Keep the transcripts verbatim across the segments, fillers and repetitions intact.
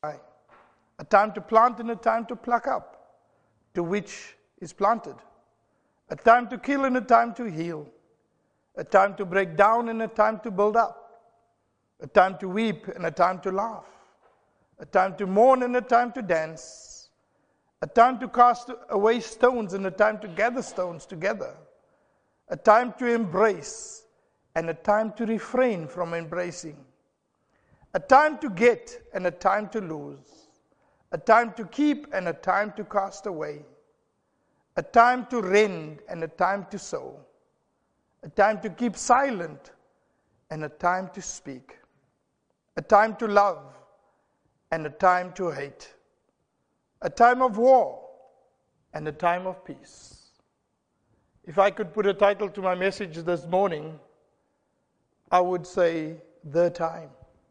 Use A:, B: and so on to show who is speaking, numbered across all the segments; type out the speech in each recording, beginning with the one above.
A: A time to plant and a time to pluck up, to which is planted. A time to kill and a time to heal. A time to break down and a time to build up. A time to weep and a time to laugh. A time to mourn and a time to dance. A time to cast away stones and a time to gather stones together. A time to embrace and a time to refrain from embracing. A time to get and a time to lose. A time to keep and a time to cast away. A time to rend and a time to sow. A time to keep silent and a time to speak. A time to love and a time to hate. A time of war and a time of peace. If I could put a title to my message this morning, I would say, The Time.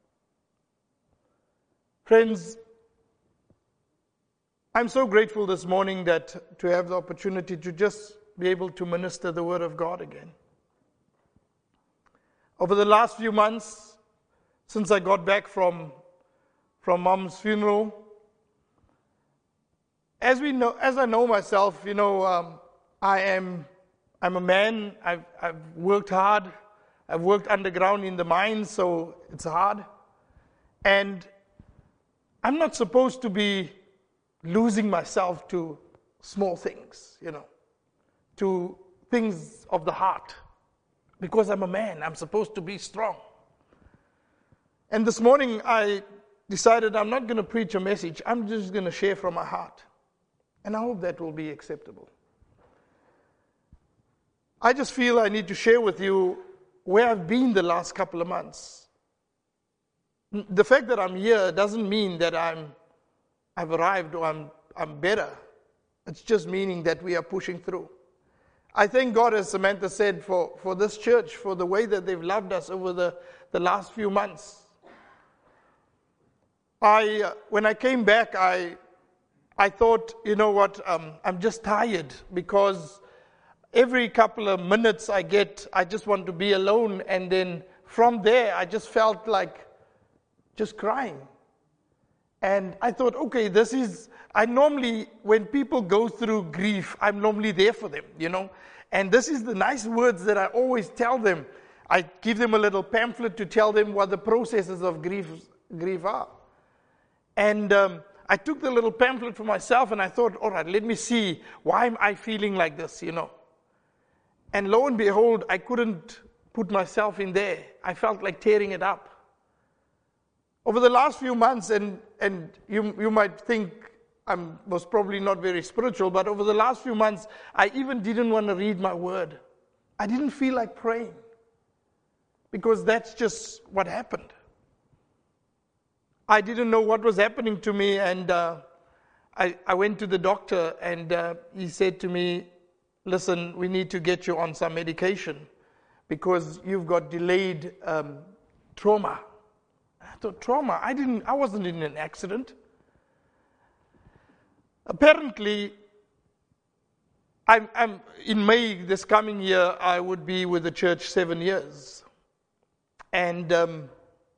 A: Friends, I'm so grateful this morning that to have the opportunity to just be able to minister the Word of God again. Over the last few months, since I got back from, from Mom's funeral, as we know, as I know myself, you know, um, I am, I'm a man. I've, I've worked hard. I've worked underground in the mines, so it's hard. And I'm not supposed to be losing myself to small things, you know, to things of the heart. Because I'm a man, I'm supposed to be strong. And this morning I decided I'm not going to preach a message. I'm just going to share from my heart. And I hope that will be acceptable. I just feel I need to share with you where I've been the last couple of months. The fact that I'm here doesn't mean that I'm, I've arrived or I'm, I'm better. It's just meaning that we are pushing through. I thank God, as Samantha said, for, for this church, for the way that they've loved us over the, the last few months. I, uh, when I came back, I, I thought, you know what, um, I'm just tired because every couple of minutes I get, I just want to be alone. And then from there, I just felt like just crying. And I thought, okay, this is, I normally, when people go through grief, I'm normally there for them, you know. And this is the nice words that I always tell them. I give them a little pamphlet to tell them what the processes of grief, grief are. And um, I took the little pamphlet for myself and I thought, all right, let me see, why am I feeling like this, you know. And lo and behold, I couldn't put myself in there. I felt like tearing it up. Over the last few months, and, and you, you might think I was probably not very spiritual, but over the last few months, I even didn't want to read my word. I didn't feel like praying because that's just what happened. I didn't know what was happening to me, and uh, I, I went to the doctor, and uh, he said to me, listen, we need to get you on some medication because you've got delayed um, trauma. I thought, trauma? I didn't. I wasn't in an accident. Apparently, I'm, I'm in May this coming year, I would be with the church seven years. And um,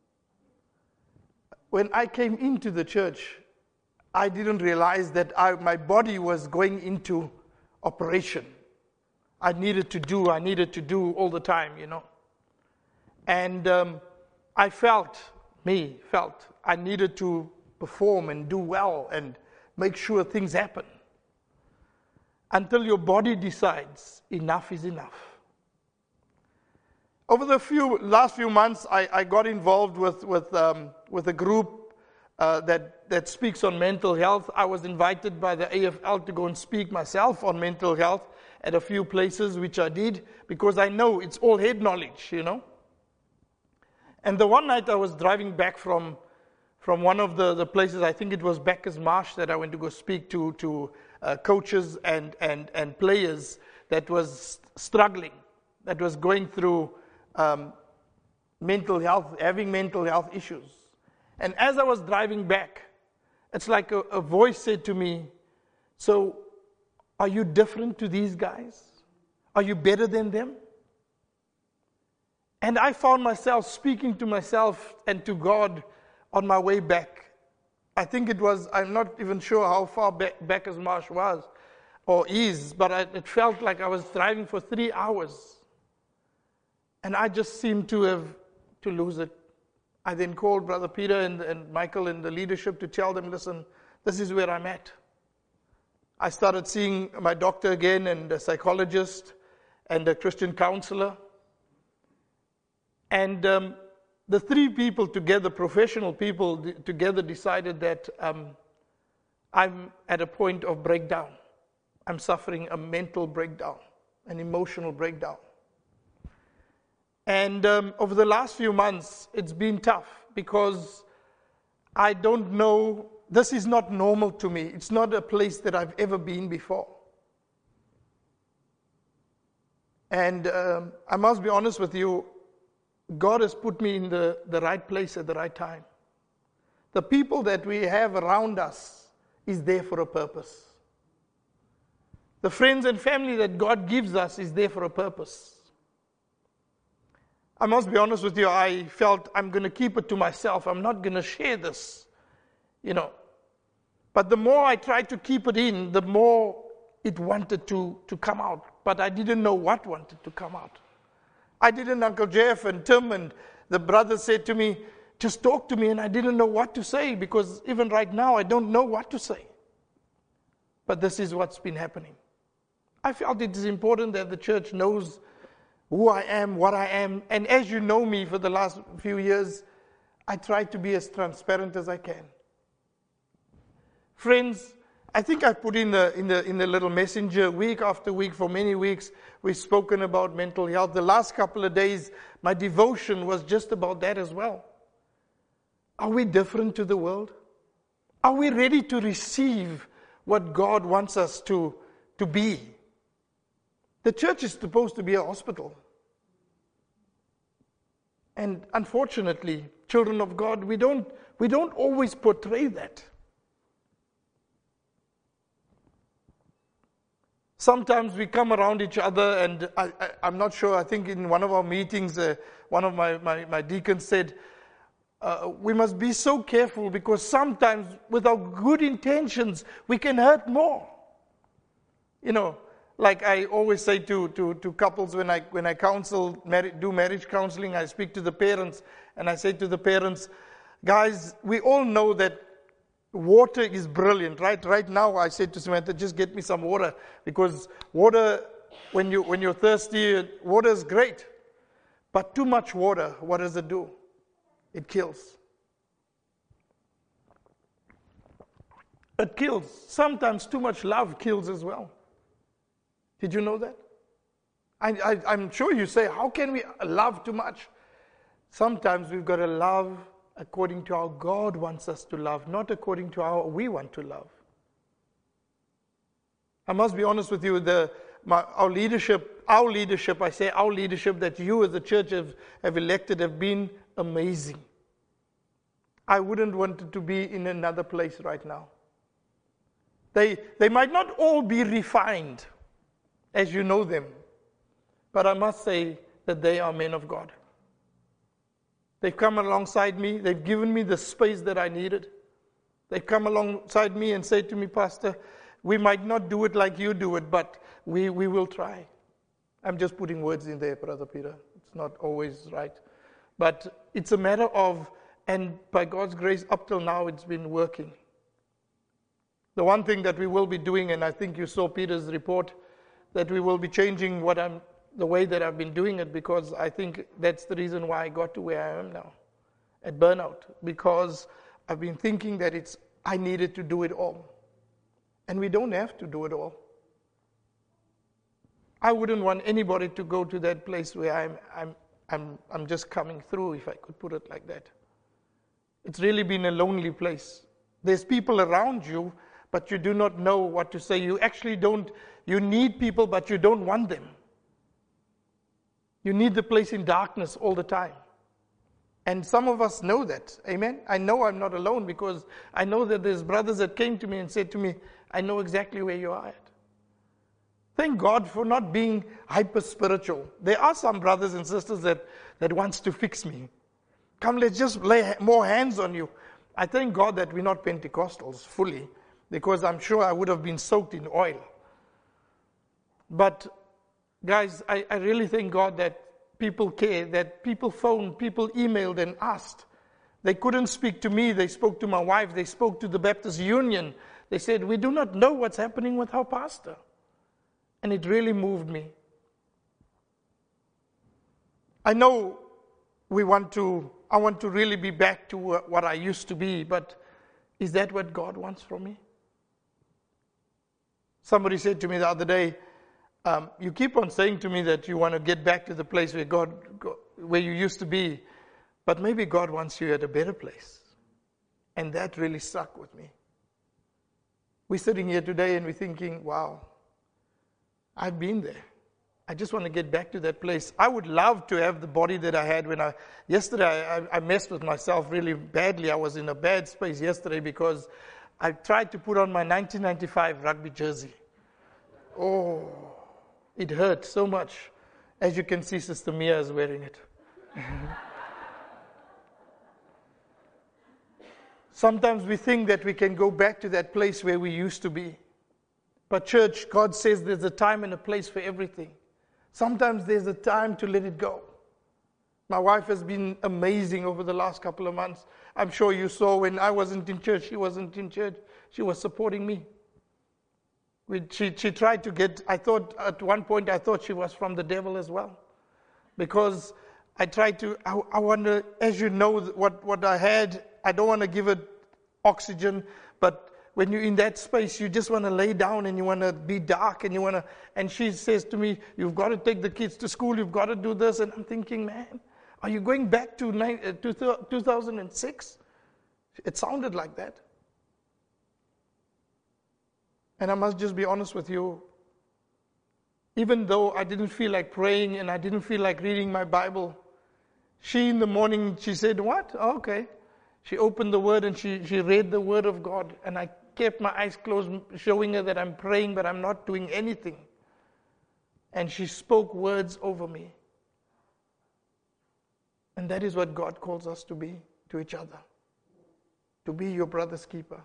A: when I came into the church, I didn't realize that I, my body was going into operation. I needed to do, I needed to do all the time, you know. And um, I felt, me, felt, I needed to perform and do well and make sure things happen. Until your body decides enough is enough. Over the few last few months, I, I got involved with with um, with a group uh, that that speaks on mental health. I was invited by the A F L to go and speak myself on mental health at a few places, which I did because I know it's all head knowledge, you know. And the one night I was driving back from from one of the, the places, I think it was Bacchus Marsh, that I went to go speak to to uh, coaches and, and, and players that was struggling, that was going through um, mental health, having mental health issues. And as I was driving back, it's like a, a voice said to me, so are you different to these guys? Are you better than them? And I found myself speaking to myself and to God on my way back. I think it was, I'm not even sure how far back Bacchus Marsh was or is, but I, it felt like I was driving for three hours. And I just seemed to have to lose it. I then called Brother Peter and, and Michael and the leadership to tell them, listen, this is where I'm at. I started seeing my doctor again and a psychologist and a Christian counselor. And um, the three people together, professional people d- together, decided that um, I'm at a point of breakdown. I'm suffering a mental breakdown, an emotional breakdown. And um, over the last few months, it's been tough because I don't know, this is not normal to me. It's not a place that I've ever been before. And um, I must be honest with you, God has put me in the, the right place at the right time. The people that we have around us is there for a purpose. The friends and family that God gives us is there for a purpose. I must be honest with you, I felt I'm going to keep it to myself. I'm not going to share this, you know. But the more I tried to keep it in, the more it wanted to, to come out. But I didn't know what wanted to come out. I didn't, Uncle Jeff and Tim and the brothers said to me, just talk to me, and I didn't know what to say because even right now I don't know what to say. But this is what's been happening. I felt it is important that the church knows who I am, what I am, and as you know me for the last few years, I try to be as transparent as I can. Friends, I think I put in the in the in the little messenger week after week for many weeks. We've spoken about mental health. The last couple of days, my devotion was just about that as well. Are we different to the world? Are we ready to receive what God wants us to, to be? The church is supposed to be a hospital. And unfortunately, children of God, we don't we don't always portray that. Sometimes we come around each other, and I, I, I'm not sure, I think in one of our meetings, uh, one of my, my, my deacons said, uh, we must be so careful because sometimes with our good intentions, we can hurt more. You know, like I always say to, to, to couples when I when I counsel, marri- do marriage counseling, I speak to the parents, and I say to the parents, guys, we all know that water is brilliant, right? Right now, I said to Samantha, just get me some water because water, when you when you're thirsty, water is great. But too much water, what does it do? It kills. It kills. Sometimes too much love kills as well. Did you know that? I, I, I'm sure you say, how can we love too much? Sometimes we've got to love according to how God wants us to love, not according to how we want to love. I must be honest with you, the, my, our leadership, our leadership, I say our leadership that you as a church have, have elected have been amazing. I wouldn't want to be in another place right now. They, they might not all be refined as you know them, but I must say that they are men of God. They've come alongside me. They've given me the space that I needed. They've come alongside me and said to me, Pastor, we might not do it like you do it, but we, we will try. I'm just putting words in there, Brother Peter. It's not always right. But it's a matter of, and by God's grace, up till now, it's been working. The one thing that we will be doing, and I think you saw Peter's report, that we will be changing what I'm the way that I've been doing it, because I think that's the reason why I got to where I am now, at burnout, because I've been thinking that it's I needed to do it all. And we don't have to do it all. I wouldn't want anybody to go to that place where I'm I'm I'm I'm just coming through, if I could put it like that. It's really been a lonely place. There's people around you, but you do not know what to say. You actually don't, you need people, but you don't want them. You need the place in darkness all the time. And some of us know that. Amen? I know I'm not alone because I know that there's brothers that came to me and said to me, I know exactly where you are at. Thank God for not being hyper-spiritual. There are some brothers and sisters that, that wants to fix me. Come, let's just lay more hands on you. I thank God that we're not Pentecostals fully, because I'm sure I would have been soaked in oil. But guys, I, I really thank God that people care, that people phoned, people emailed and asked. They couldn't speak to me. They spoke to my wife. They spoke to the Baptist Union. They said, we do not know what's happening with our pastor. And it really moved me. I know we want to, I want to really be back to what I used to be, but is that what God wants from me? Somebody said to me the other day, um, you keep on saying to me that you want to get back to the place where God, where you used to be, but maybe God wants you at a better place. And that really stuck with me. We're sitting here today and we're thinking, wow, I've been there. I just want to get back to that place. I would love to have the body that I had when I, yesterday I, I messed with myself really badly. I was in a bad space yesterday because I tried to put on my nineteen ninety-five rugby jersey. Oh, it hurt so much. As you can see, Sister Mia is wearing it. Sometimes we think that we can go back to that place where we used to be. But church, God says there's a time and a place for everything. Sometimes there's a time to let it go. My wife has been amazing over the last couple of months. I'm sure you saw when I wasn't in church, she wasn't in church. She was supporting me. We, she, she tried to get, I thought, at one point, I thought she was from the devil as well. Because I tried to, I, I wonder, as you know, what, what I had, I don't want to give it oxygen, but when you're in that space, you just want to lay down and you want to be dark and you want to, and she says to me, you've got to take the kids to school, you've got to do this. And I'm thinking, man, are you going back to two thousand six? It sounded like that. And I must just be honest with you, even though I didn't feel like praying and I didn't feel like reading my Bible, she in the morning, she said, what? Oh, okay. She opened the Word and she, she read the Word of God. And I kept my eyes closed, showing her that I'm praying, but I'm not doing anything. And she spoke words over me. And that is what God calls us to be to each other. To be your brother's keeper.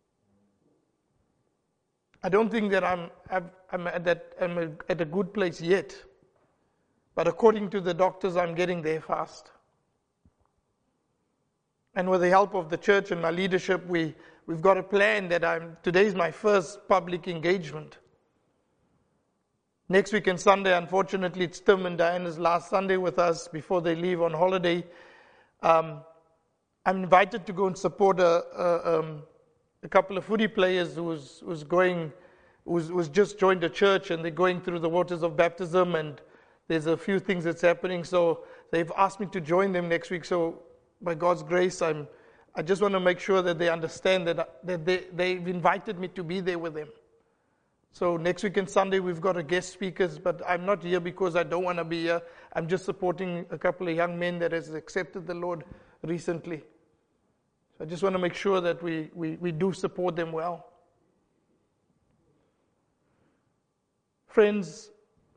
A: I don't think that I'm, I'm, at, that, I'm at a good place yet. But according to the doctors, I'm getting there fast. And with the help of the church and my leadership, we, we've got a plan that I'm, today is my first public engagement. Next week and Sunday, unfortunately, it's Tim and Diana's last Sunday with us before they leave on holiday. Um, I'm invited to go and support a, a, um, a couple of footy players who's, who's going, who's, who's just joined a church and they're going through the waters of baptism and there's a few things that's happening. So they've asked me to join them next week. So by God's grace, I'm, I just want to make sure that they understand that, that they, they've invited me to be there with them. So next week and Sunday, we've got a guest speakers, but I'm not here because I don't want to be here. I'm just supporting a couple of young men that has accepted the Lord recently. So I just want to make sure that we, we, we do support them well. Friends,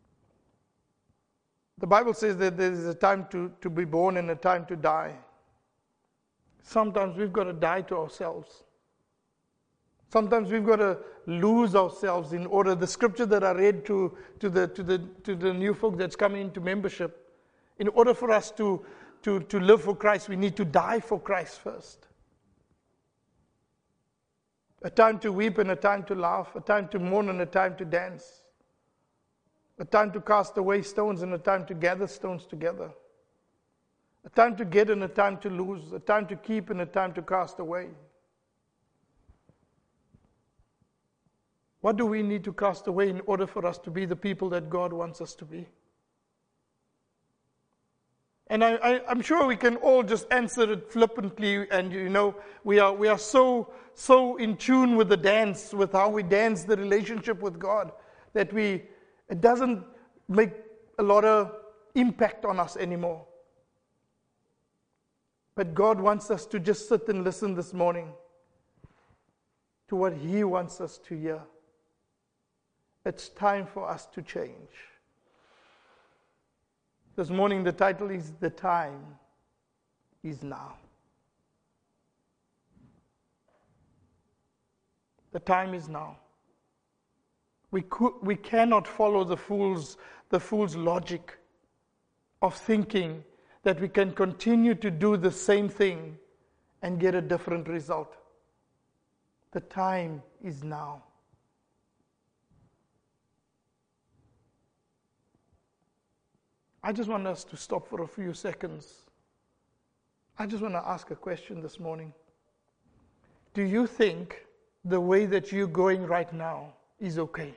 A: the Bible says that there is a time to, to be born and a time to die. Sometimes we've got to die to ourselves. Sometimes we've got to lose ourselves in order. The scripture that I read to, to, the, to, the, to the new folk that's coming into membership, in order for us to, to, to live for Christ, we need to die for Christ first. A time to weep and a time to laugh, a time to mourn and a time to dance, a time to cast away stones and a time to gather stones together. A time to get and a time to lose, a time to keep and a time to cast away. What do we need to cast away in order for us to be the people that God wants us to be? And I, I, I'm sure we can all just answer it flippantly, and you know, we are we are so so in tune with the dance, with how we dance the relationship with God, that we it doesn't make a lot of impact on us anymore. But God wants us to just sit and listen this morning to what He wants us to hear. It's time for us to change. This morning the title is "The Time Is Now." The time is now. We, could, we cannot follow the fool's, the fool's logic of thinking that we can continue to do the same thing and get a different result. The time is now. I just want us to stop for a few seconds. I just want to ask a question this morning. Do you think the way that you're going right now is okay?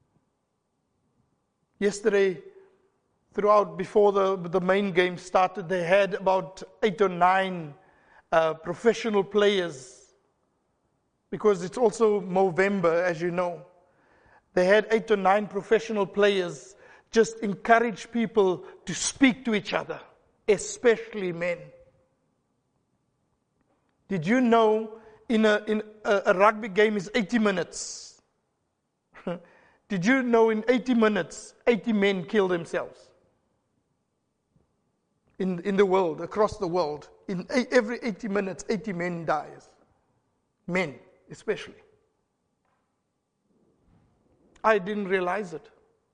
A: Yesterday, throughout, before the, the main game started, they had about eight or nine uh, professional players, because it's also Movember, as you know. They had eight or nine professional players just encourage people to speak to each other, especially men. Did you know in a, in a, a rugby game is eighty minutes? Did you know in eighty minutes, eighty men kill themselves? In, in the world, across the world, in a, every eighty minutes, eighty men dies. Men, especially. I didn't realize it.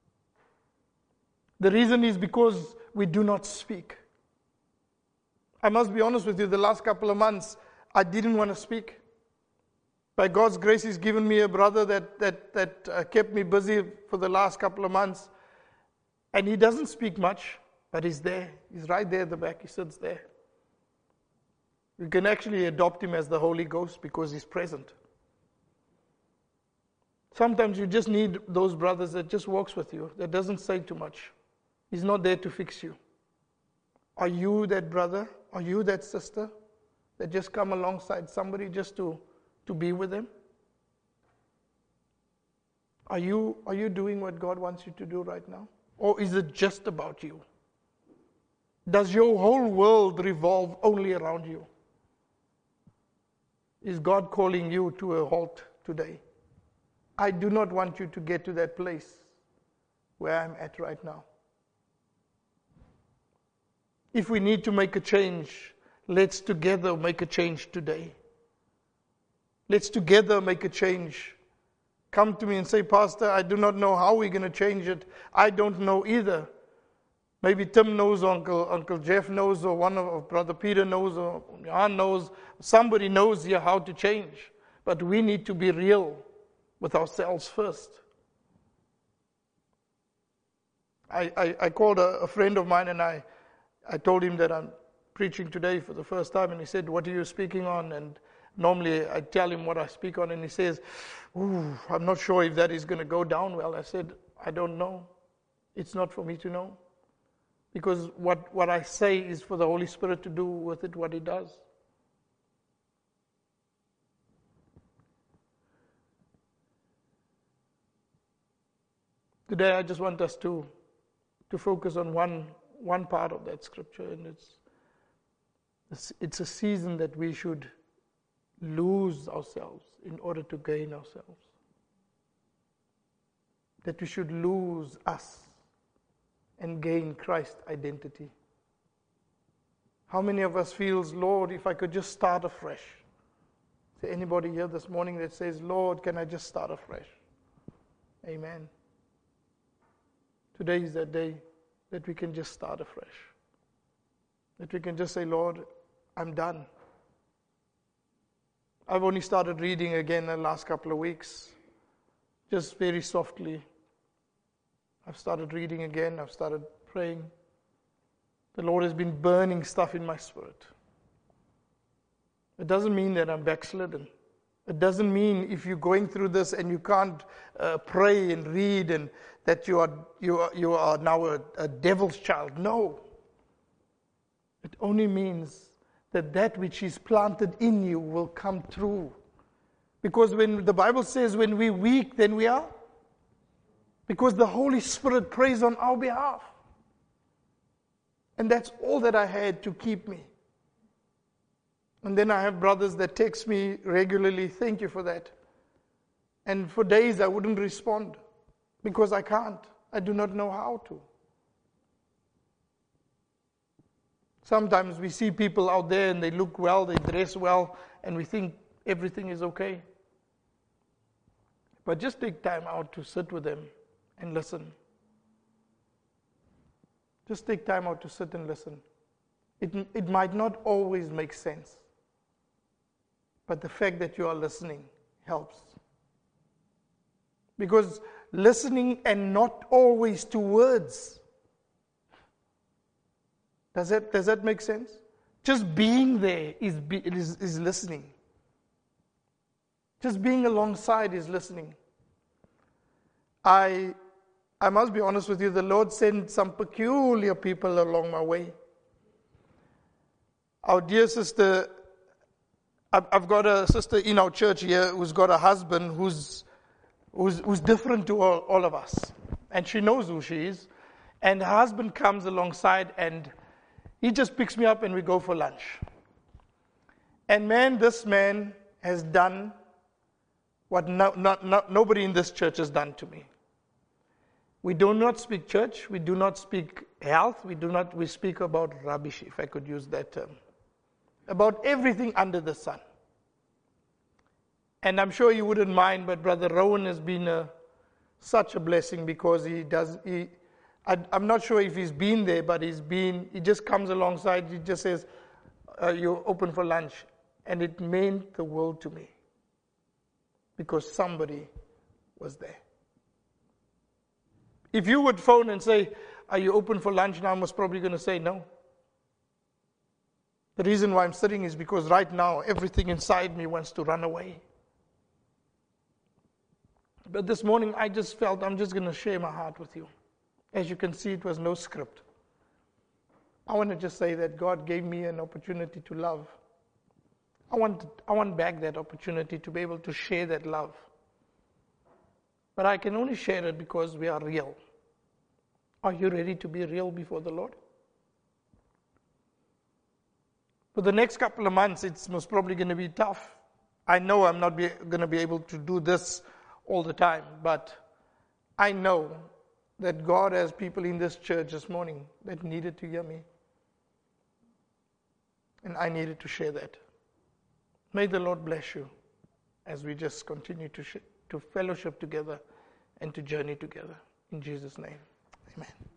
A: The reason is because we do not speak. I must be honest with you, the last couple of months, I didn't want to speak. By God's grace, He's given me a brother that, that, that uh, kept me busy for the last couple of months. And he doesn't speak much, but he's there. He's right there at the back. He sits there. You can actually adopt him as the Holy Ghost because he's present. Sometimes you just need those brothers that just walks with you, that doesn't say too much. He's not there to fix you. Are you that brother? Are you that sister that just come alongside somebody just to, to be with them? Are you, are you doing what God wants you to do right now? Or is it just about you? Does your whole world revolve only around you? Is God calling you to a halt today? I do not want you to get to that place where I'm at right now. If we need to make a change, let's together make a change today. Let's together make a change. Come to me and say, Pastor, I do not know how we're going to change it. I don't know either. Maybe Tim knows, or Uncle, Uncle Jeff knows, or one of or Brother Peter knows, or Jan knows. Somebody knows here how to change. But we need to be real with ourselves first. I, I, I called a, a friend of mine and I, I told him that I'm preaching today for the first time, and he said, what are you speaking on? And normally I tell him what I speak on, and he says, ooh, I'm not sure if that is going to go down well. I said, I don't know. It's not for me to know. Because what, what I say is for the Holy Spirit to do with it what He does. Today I just want us to, to focus on one, one part of that scripture, and it's, it's, it's a season that we should lose ourselves in order to gain ourselves. That we should lose us and gain Christ's identity. How many of us feels, Lord, if I could just start afresh? Is there anybody here this morning that says, Lord, can I just start afresh? Amen. Today is that day that we can just start afresh. That we can just say, Lord, I'm done. I've only started reading again the last couple of weeks, just very softly. I've started reading again. I've started praying. The Lord has been burning stuff in my spirit. It doesn't mean that I'm backslidden. It doesn't mean if you're going through this and you can't uh, pray and read and that you are you are, you are now a, a devil's child. No. It only means that that which is planted in you will come true. Because when the Bible says when we're weak, then we are. Because the Holy Spirit prays on our behalf. And that's all that I had to keep me. And then I have brothers that text me regularly, thank you for that. And for days I wouldn't respond because I can't. I do not know how to. Sometimes we see people out there and they look well, they dress well, and we think everything is okay. But just take time out to sit with them and listen. Just take time out to sit and listen. It, it might not always make sense, but the fact that you are listening helps. Because listening and not always to words. Does that, does that make sense? Just being there is, be, is, is listening. Just being alongside is listening. I, I must be honest with you, the Lord sent some peculiar people along my way. Our dear sister, I've, I've got a sister in our church here who's got a husband who's, who's, who's different to all, all of us. And she knows who she is. And her husband comes alongside and he just picks me up and we go for lunch. And man, this man has done what no, not, not, nobody in this church has done to me. We do not speak church. We do not speak health. We do not. We speak about rubbish, if I could use that term. About everything under the sun. And I'm sure you wouldn't mind, but Brother Rowan has been a, such a blessing because he does. He, I, I'm not sure if he's been there, but he's been. He just comes alongside. He just says, uh, "You're open for lunch," and it meant the world to me. Because somebody was there. If you would phone and say, "Are you open for lunch now?" I was probably going to say no. The reason why I'm sitting is because right now everything inside me wants to run away. But this morning I just felt I'm just going to share my heart with you. As you can see, it was no script. I want to just say that God gave me an opportunity to love. I want, I want back that opportunity to be able to share that love. But I can only share it because we are real. Are you ready to be real before the Lord? For the next couple of months, it's most probably going to be tough. I know I'm not be, going to be able to do this all the time, but I know that God has people in this church this morning that needed to hear me. And I needed to share that. May the Lord bless you as we just continue to, sh- to fellowship together and to journey together. In Jesus' name, amen.